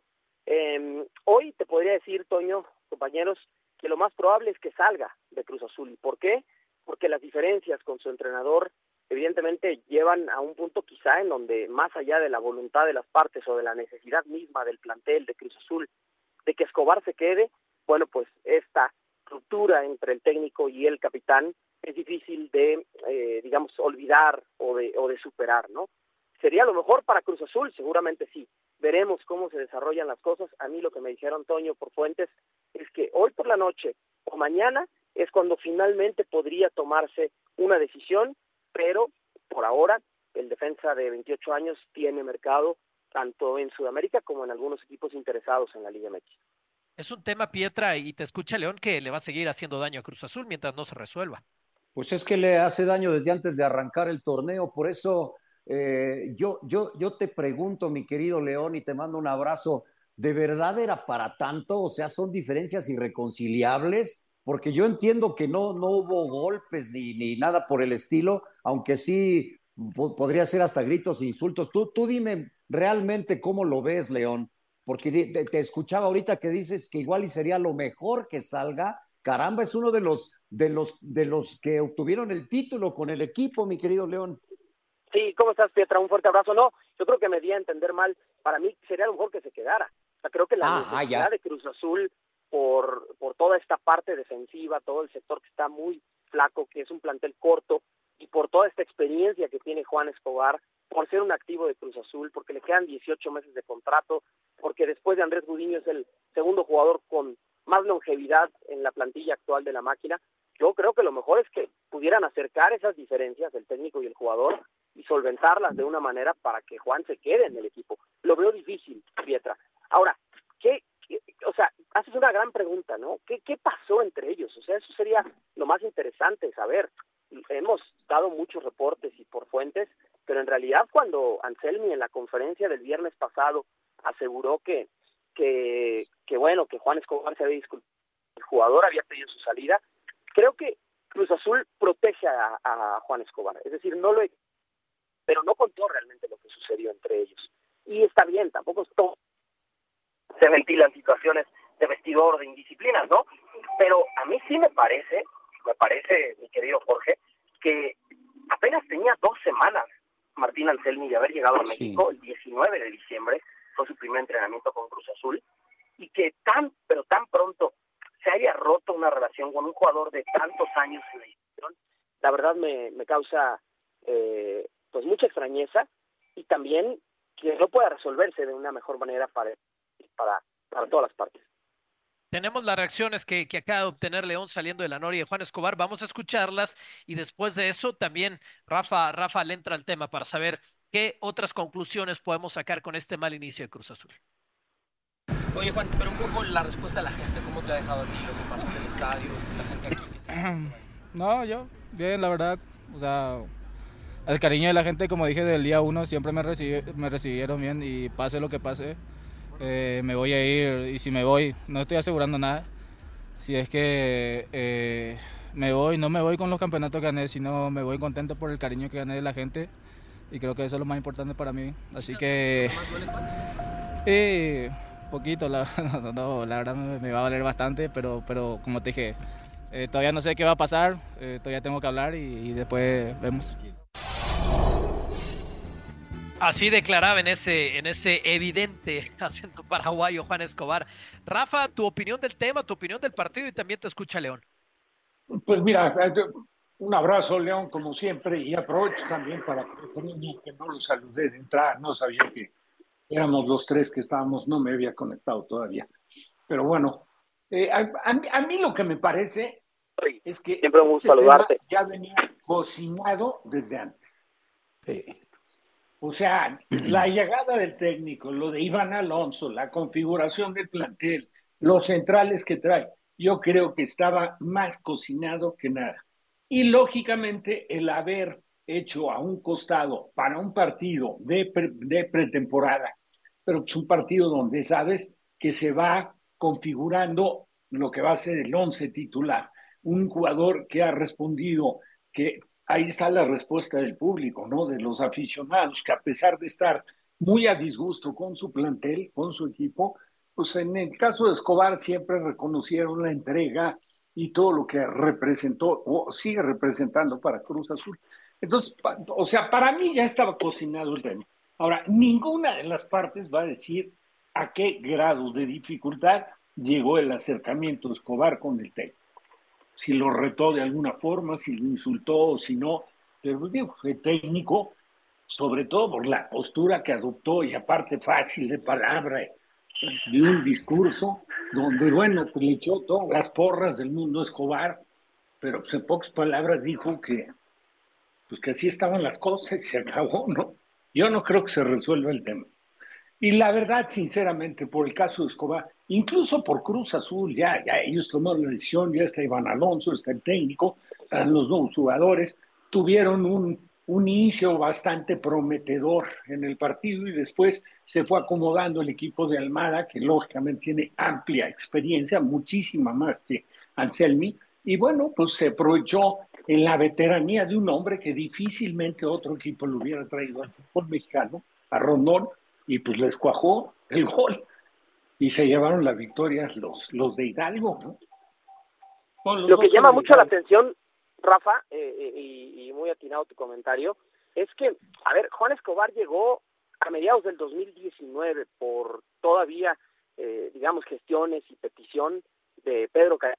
Eh, hoy te podría decir, Toño, compañeros, que lo más probable es que salga de Cruz Azul. ¿Y por qué? Porque las diferencias con su entrenador evidentemente llevan a un punto quizá en donde, más allá de la voluntad de las partes o de la necesidad misma del plantel de Cruz Azul de que Escobar se quede, bueno, pues esta ruptura entre el técnico y el capitán es difícil de, eh, digamos, olvidar o de, o de superar, ¿no? ¿Sería lo mejor para Cruz Azul? Seguramente sí. Veremos cómo se desarrollan las cosas. A mí lo que me dijeron, Toño, por fuentes, es que hoy por la noche o mañana es cuando finalmente podría tomarse una decisión, pero por ahora el defensa de veintiocho años tiene mercado tanto en Sudamérica como en algunos equipos interesados en la Liga M X. Es un tema, Pietra, y te escucha León, que le va a seguir haciendo daño a Cruz Azul mientras no se resuelva. Pues es que le hace daño desde antes de arrancar el torneo, por eso... Eh, yo, yo, yo te pregunto, mi querido León, y te mando un abrazo, ¿de verdad era para tanto? O sea, ¿son diferencias irreconciliables? Porque yo entiendo que no, no hubo golpes ni, ni nada por el estilo, aunque sí po- podría ser hasta gritos e insultos. Tú, tú dime realmente cómo lo ves, León, porque te, te escuchaba ahorita que dices que igual y sería lo mejor que salga. Caramba, es uno de los, de los, de los que obtuvieron el título con el equipo, mi querido León. Sí, ¿cómo estás, Pietra? Un fuerte abrazo. No, yo creo que me di a entender mal. Para mí sería lo mejor que se quedara. O sea, creo que la ah, necesidad ah, de Cruz Azul por, por toda esta parte defensiva, todo el sector que está muy flaco, que es un plantel corto, y por toda esta experiencia que tiene Juan Escobar, por ser un activo de Cruz Azul, porque le quedan dieciocho meses de contrato, porque después de Andrés Gudiño es el segundo jugador con más longevidad en la plantilla actual de La Máquina. Yo creo que lo mejor es que pudieran acercar esas diferencias del técnico y el jugador y solventarlas de una manera para que Juan se quede en el equipo. Lo veo difícil, Pietra. Ahora, ¿qué, qué o sea, haces una gran pregunta, ¿no? ¿Qué, ¿Qué pasó entre ellos? O sea, eso sería lo más interesante saber. Hemos dado muchos reportes y por fuentes, pero en realidad cuando Anselmi en la conferencia del viernes pasado aseguró que, que, que bueno, que Juan Escobar se había disculpado, el jugador había pedido su salida, creo que Cruz Azul protege a, a Juan Escobar, es decir, no lo, pero no contó realmente lo que sucedió entre ellos. Y está bien, tampoco es todo. Se ventilan situaciones de vestidor, de indisciplinas, ¿no? Pero a mí sí me parece, me parece, mi querido Jorge, que apenas tenía dos semanas Martín Anselmi de haber llegado a México, sí. El diecinueve de diciembre fue su primer entrenamiento con Cruz Azul, y que tan, pero tan pronto se haya roto una relación con un jugador de tantos años en la institución, la verdad me, me causa eh, pues mucha extrañeza, y también que no pueda resolverse de una mejor manera para, para, para todas las partes. Tenemos las reacciones que, que acaba de obtener León saliendo de la Noria de Juan Escobar. Vamos a escucharlas y después de eso también Rafa, Rafa le entra al tema para saber qué otras conclusiones podemos sacar con este mal inicio de Cruz Azul. Oye, Juan, pero un poco la respuesta de la gente, ¿cómo te ha dejado a ti lo que pasó en el estadio, la gente aquí? No, yo, bien, la verdad, o sea, el cariño de la gente, como dije, del día uno, siempre me, recibi, me recibieron bien y pase lo que pase, eh, me voy a ir y si me voy, no estoy asegurando nada. Si es que eh, me voy, no me voy con los campeonatos que gané, sino me voy contento por el cariño que gané de la gente y creo que eso es lo más importante para mí. Así que... Eh, poquito, la, no, no, la verdad me, me va a valer bastante, pero, pero como te dije, eh, todavía no sé qué va a pasar, eh, todavía tengo que hablar y, y después vemos. Así declaraba en ese, en ese evidente acento paraguayo Juan Escobar. Rafa, tu opinión del tema, tu opinión del partido y también te escucha León. Pues mira, un abrazo, León, como siempre, y aprovecho también para que no lo saludé de entrada, no sabía que éramos los tres que estábamos, no me había conectado todavía. Pero bueno, eh, a, a, a mí lo que me parece es que siempre un gusto este saludarte. tema ya venía cocinado desde antes. Sí. O sea, la llegada del técnico, lo de Iván Alonso, la configuración del plantel, los centrales que trae, yo creo que estaba más cocinado que nada. Y lógicamente el haber hecho a un costado para un partido de, pre, de pretemporada, pero es un partido donde sabes que se va configurando lo que va a ser el once titular. Un jugador que ha respondido, que ahí está la respuesta del público, ¿no? De los aficionados, que a pesar de estar muy a disgusto con su plantel, con su equipo, pues en el caso de Escobar siempre reconocieron la entrega y todo lo que representó o sigue representando para Cruz Azul. Entonces, o sea, para mí ya estaba cocinado el tema. Ahora, ninguna de las partes va a decir a qué grado de dificultad llegó el acercamiento de Escobar con el técnico. Si lo retó de alguna forma, si lo insultó o si no, pero digo, el técnico, sobre todo por la postura que adoptó y aparte fácil de palabra, de un discurso donde, bueno, pues le echó todas las porras del mundo a Escobar, pero pues en pocas palabras dijo que, pues que así estaban las cosas y se acabó, ¿no? Yo no creo que se resuelva el tema. Y la verdad, sinceramente, por el caso de Escobar, incluso por Cruz Azul, ya, ya ellos tomaron la decisión, ya está Iván Alonso, está el técnico, los nuevos jugadores, tuvieron un, un inicio bastante prometedor en el partido y después se fue acomodando el equipo de Almada, que lógicamente tiene amplia experiencia, muchísima más que Anselmi, y bueno, pues se aprovechó en la veteranía de un hombre que difícilmente otro equipo lo hubiera traído al fútbol mexicano, a Rondón, y pues les cuajó el gol y se llevaron la victoria los, los de Hidalgo, ¿no? Bueno, lo que llama mucho la atención, Rafa, eh, y, y muy atinado tu comentario, es que, a ver, Juan Escobar llegó a mediados del dos mil diecinueve por todavía, eh, digamos, gestiones y petición de Pedro Calle.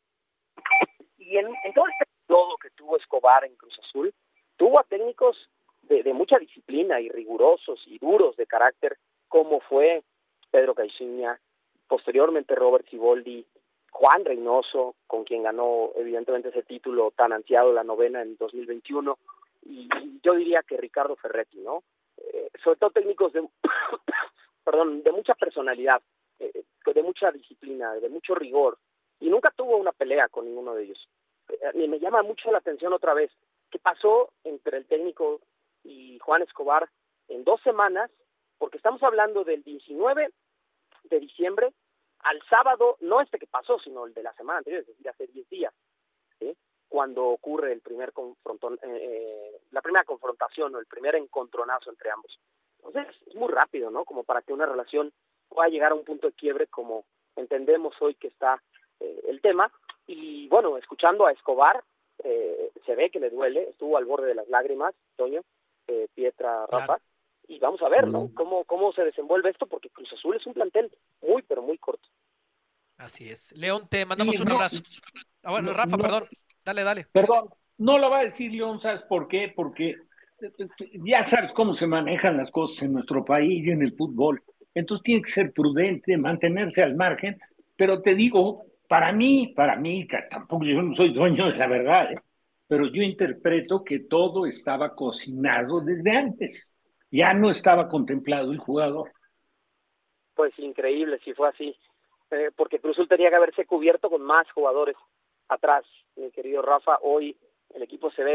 Y en, en todo este todo que tuvo Escobar en Cruz Azul, tuvo a técnicos De, de mucha disciplina y rigurosos y duros de carácter, como fue Pedro Caixinha, posteriormente Robert Siboldi, Juan Reynoso, con quien ganó evidentemente ese título tan ansiado, la novena en dos mil veintiuno, y, y yo diría que Ricardo Ferretti, ¿no? Eh, sobre todo técnicos de, perdón, de mucha personalidad, eh, de mucha disciplina, de mucho rigor, y nunca tuvo una pelea con ninguno de ellos. Eh, me llama mucho la atención otra vez, ¿qué pasó entre el técnico y Juan Escobar en dos semanas? Porque estamos hablando del diecinueve de diciembre al sábado, no este que pasó, sino el de la semana anterior, es decir, hace diez días, ¿sí? Cuando ocurre el primer confrontón, eh, la primera confrontación o el primer encontronazo entre ambos. Entonces es muy rápido, ¿no? Como para que una relación pueda llegar a un punto de quiebre como entendemos hoy que está eh, el tema. Y bueno, escuchando a Escobar, eh, se ve que le duele, estuvo al borde de las lágrimas, Toño, eh, Pietra, Rafa, claro. Y vamos a ver, ¿no? Cómo, cómo se desenvuelve esto, porque Cruz Azul es un plantel muy, pero muy corto. Así es. León, te mandamos sí, un no, abrazo. Ah, bueno, no, Rafa, no, perdón. Dale, dale. Perdón, no lo va a decir León, ¿sabes por qué? Porque ya sabes cómo se manejan las cosas en nuestro país y en el fútbol. Entonces tiene que ser prudente, mantenerse al margen, pero te digo, para mí, para mí, que tampoco yo no soy dueño de la verdad, ¿eh? Pero yo interpreto que todo estaba cocinado desde antes. Ya no estaba contemplado el jugador. Pues increíble si fue así, eh, porque Cruz Azul tenía que haberse cubierto con más jugadores atrás, mi querido Rafa. Hoy el equipo se ve,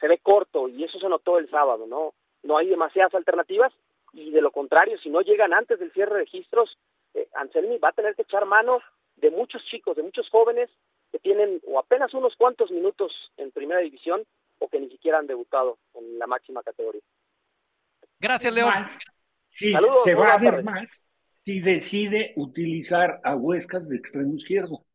se ve corto, y eso se notó el sábado, ¿no? No hay demasiadas alternativas, y de lo contrario, si no llegan antes del cierre de registros, eh, Anselmi va a tener que echar mano de muchos chicos, de muchos jóvenes que tienen o apenas unos cuantos minutos en primera división o que ni siquiera han debutado en la máxima categoría. Gracias, León. Más, sí, Saludos, se va a ver tardes. más si decide utilizar a Huescas de extremo izquierdo.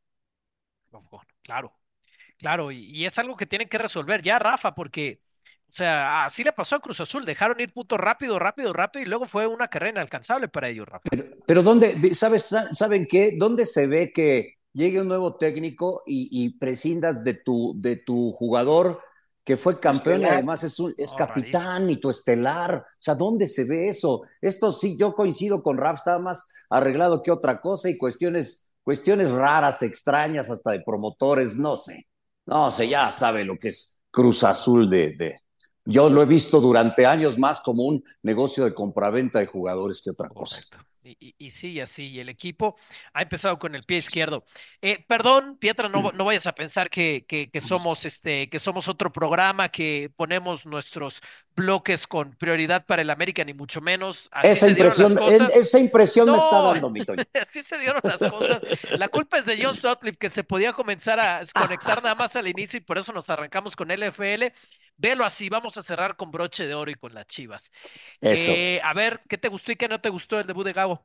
Claro, claro, y, y es algo que tienen que resolver ya, Rafa, porque, o sea, así le pasó a Cruz Azul, dejaron ir puntos rápido, rápido, rápido, y luego fue una carrera inalcanzable para ellos, Rafa. Pero, pero ¿dónde, sabes, saben qué? ¿Dónde se ve que llegue un nuevo técnico y, y prescindas de tu, de tu jugador que fue campeón estelar, y además es, un, es oh, capitán rarísimo. Y tu estelar? O sea, ¿dónde se ve eso? Esto sí, yo coincido con Raf, está más arreglado que otra cosa y cuestiones, cuestiones raras, extrañas, hasta de promotores, no sé. No sé, ya sabe lo que es Cruz Azul de... de yo lo he visto durante años más como un negocio de compraventa de jugadores que otra cosa. Correcto. Y, y, y sí, así, y el equipo ha empezado con el pie izquierdo. Eh, perdón, Pietra, no, no vayas a pensar que, que, que somos este, que somos otro programa, que ponemos nuestros bloques con prioridad para el América, ni mucho menos. Así esa se impresión, dieron las cosas. Esa impresión no, me está dando, mi Toño. Así se dieron las cosas. La culpa es de John Sutcliffe, que se podía comenzar a conectar nada más al inicio y por eso nos arrancamos con L F L. Velo así, vamos a cerrar con broche de oro y con las Chivas. Eso. Eh, a ver, ¿qué te gustó y qué no te gustó el debut de Gago?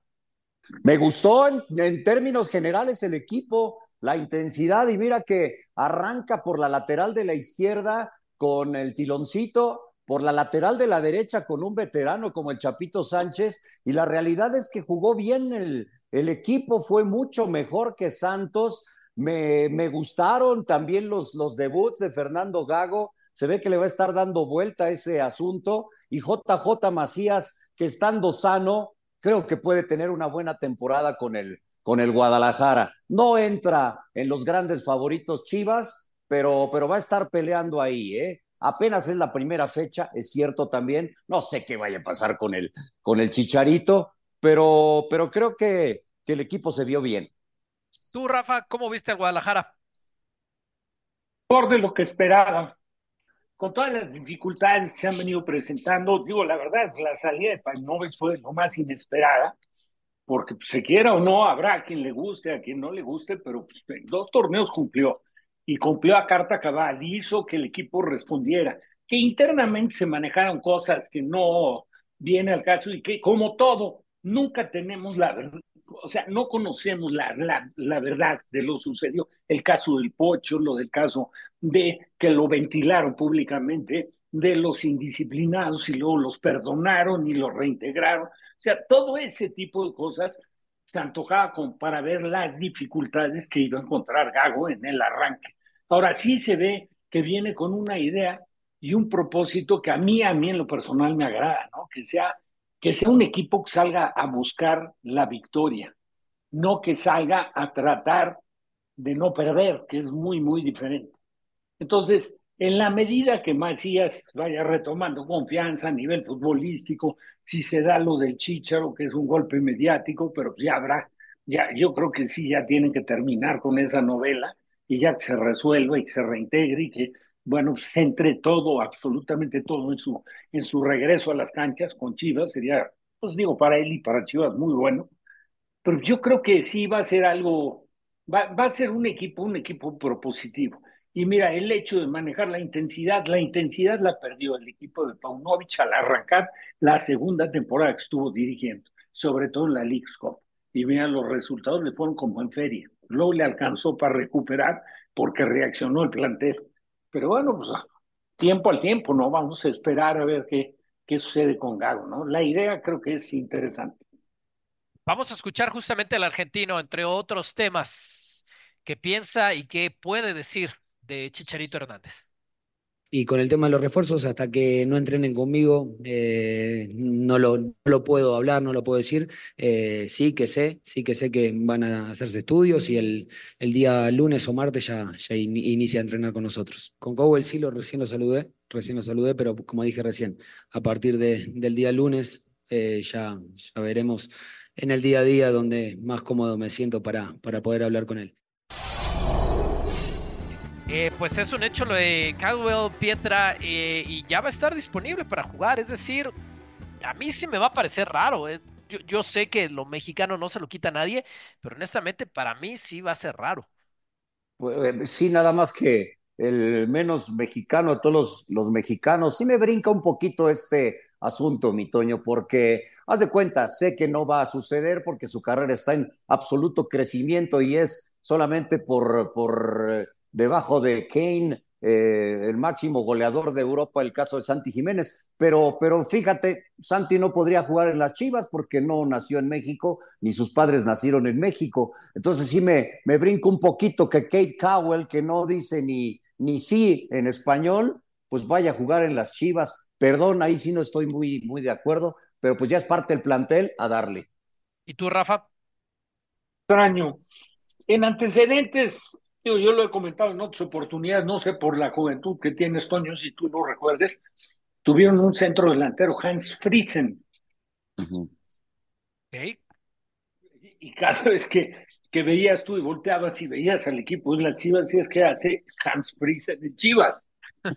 Me gustó en, en términos generales el equipo, la intensidad, y mira que arranca por la lateral de la izquierda con el tiloncito, por la lateral de la derecha con un veterano como el Chapito Sánchez, y la realidad es que jugó bien el, el equipo, fue mucho mejor que Santos. Me, me gustaron también los, los debuts de Fernando Gago, se ve que le va a estar dando vuelta a ese asunto, y J J Macías, que estando sano, creo que puede tener una buena temporada con el, con el Guadalajara. No entra en los grandes favoritos Chivas, pero, pero va a estar peleando ahí, ¿eh? Apenas es la primera fecha, es cierto también. No sé qué vaya a pasar con el, con el Chicharito, pero, pero creo que, que el equipo se vio bien. Tú, Rafa, ¿cómo viste al Guadalajara? Por de lo que esperaba. Con todas las dificultades que se han venido presentando, digo, la verdad, la salida de Paunovic fue lo más inesperada, porque pues, se quiera o no, habrá a quien le guste, a quien no le guste, pero pues, dos torneos cumplió, y cumplió a carta cabal, hizo que el equipo respondiera, que internamente se manejaron cosas que no viene al caso, y que, como todo, nunca tenemos la verdad, o sea, no conocemos la, la, la verdad de lo sucedió. El caso del Pocho, lo del caso de que lo ventilaron públicamente, de los indisciplinados y luego los perdonaron y los reintegraron. O sea, todo ese tipo de cosas se antojaba como para ver las dificultades que iba a encontrar Gago en el arranque. Ahora sí se ve que viene con una idea y un propósito que a mí, a mí en lo personal me agrada, ¿no? Que sea que sea un equipo que salga a buscar la victoria, no que salga a tratar de no perder, que es muy, muy diferente. Entonces, en la medida que Macías vaya retomando confianza a nivel futbolístico, si se da lo del Chícharo, que es un golpe mediático, pero ya habrá, ya, yo creo que sí, ya tienen que terminar con esa novela y ya que se resuelva y que se reintegre y que bueno, se entre todo, absolutamente todo en su, en su regreso a las canchas con Chivas, sería, pues digo, para él y para Chivas muy bueno, pero yo creo que sí va a ser algo, va, va a ser un equipo, un equipo propositivo. Y mira, el hecho de manejar la intensidad, la intensidad la perdió el equipo de Paunovic al arrancar la segunda temporada que estuvo dirigiendo, sobre todo en la Leagues Cup. Y mira, los resultados le fueron como en feria. Luego le alcanzó para recuperar porque reaccionó el plantel. Pero bueno, pues tiempo al tiempo, ¿no? Vamos a esperar a ver qué, qué sucede con Gago, ¿no? La idea creo que es interesante. Vamos a escuchar justamente al argentino, entre otros temas, qué piensa y qué puede decir de Chicharito Hernández. Y con el tema de los refuerzos, hasta que no entrenen conmigo, eh, no, lo, no lo puedo hablar, no lo puedo decir. Eh, sí que sé, sí que sé que van a hacerse estudios y el, el día lunes o martes ya, ya in, inicia a entrenar con nosotros. Con Cowell sí, lo, recién lo saludé, recién lo saludé, pero como dije recién, a partir de, del día lunes eh, ya, ya veremos en el día a día donde más cómodo me siento para, para poder hablar con él. Eh, pues es un hecho lo de Caldwell, Pietra, eh, y ya va a estar disponible para jugar. Es decir, a mí sí me va a parecer raro. Es, yo, yo sé que lo mexicano no se lo quita a nadie, pero honestamente para mí sí va a ser raro. Pues, sí, nada más que el menos mexicano de todos los, los mexicanos. Sí me brinca un poquito este asunto, mi Toño, porque haz de cuenta, sé que no va a suceder porque su carrera está en absoluto crecimiento y es solamente por, por debajo de Kane, eh, el máximo goleador de Europa, el caso de Santi Jiménez, pero, pero fíjate, Santi no podría jugar en las Chivas porque no nació en México, ni sus padres nacieron en México, entonces sí me, me brinco un poquito que Kate Cowell, que no dice ni, ni sí en español, pues vaya a jugar en las Chivas. Perdón, ahí sí no estoy muy, muy de acuerdo, pero pues ya es parte del plantel, a darle. ¿Y tú, Rafa? Extraño. En antecedentes, yo, yo lo he comentado en otras oportunidades, no sé por la juventud que tienes, Toño, si tú lo recuerdes, tuvieron un centro delantero, Hans Friesen. Uh-huh. Okay. Y cada vez que, que veías tú y volteabas y veías al equipo de las Chivas, decías, ¿qué hace Hans Friesen en Chivas?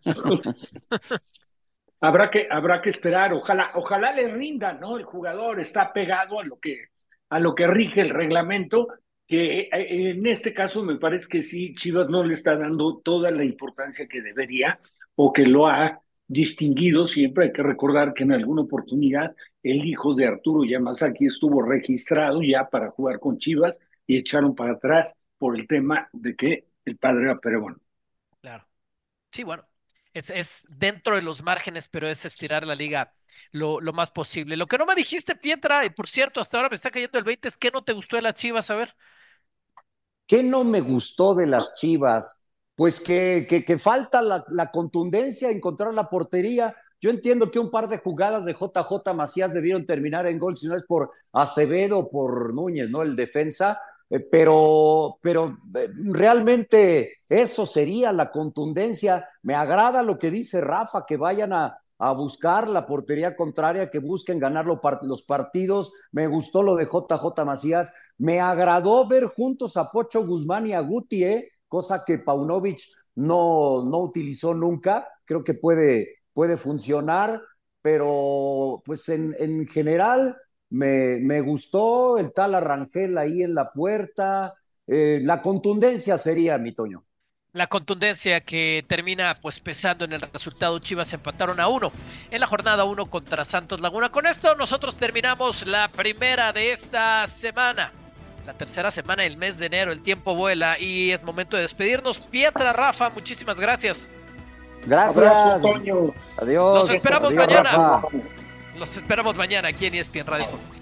habrá que habrá que esperar, ojalá ojalá le rinda, ¿no? El jugador está pegado a lo que a lo que rige el reglamento, que en este caso me parece que sí, Chivas no le está dando toda la importancia que debería o que lo ha distinguido. Siempre hay que recordar que en alguna oportunidad el hijo de Arturo Yamazaki estuvo registrado ya para jugar con Chivas y echaron para atrás por el tema de que el padre era peruano. Claro. Sí, bueno, es, es dentro de los márgenes, pero es estirar la liga lo, lo más posible. Lo que no me dijiste, Pietra, y por cierto, hasta ahora me está cayendo el veinte, es que no te gustó de las Chivas, a ver. ¿Qué no me gustó de las Chivas? Pues que, que, que falta la, la contundencia, encontrar la portería. Yo entiendo que un par de jugadas de J J Macías debieron terminar en gol, si no es por Acevedo o por Núñez, ¿no? El defensa. Eh, pero, pero eh, realmente eso sería la contundencia. Me agrada lo que dice Rafa, que vayan a, a buscar la portería contraria, que busquen ganar lo part- los partidos. Me gustó lo de J J Macías. Me agradó ver juntos a Pocho Guzmán y a Guti, ¿eh? Cosa que Paunovic no, no utilizó nunca. Creo que puede, puede funcionar, pero pues en, en general me, me gustó el tal Arrangel ahí en la puerta. Eh, la contundencia sería, mi Toño. La contundencia que termina pues pesando en el resultado. Chivas empataron a uno en la jornada uno contra Santos Laguna. Con esto nosotros terminamos la primera de esta semana. La tercera semana del mes de enero, el tiempo vuela y es momento de despedirnos. Pietra, Rafa, muchísimas gracias. Gracias. Abrazo, Toño. Adiós. Los esperamos Adiós, mañana. Rafa. Los esperamos mañana aquí en E S P N Radio.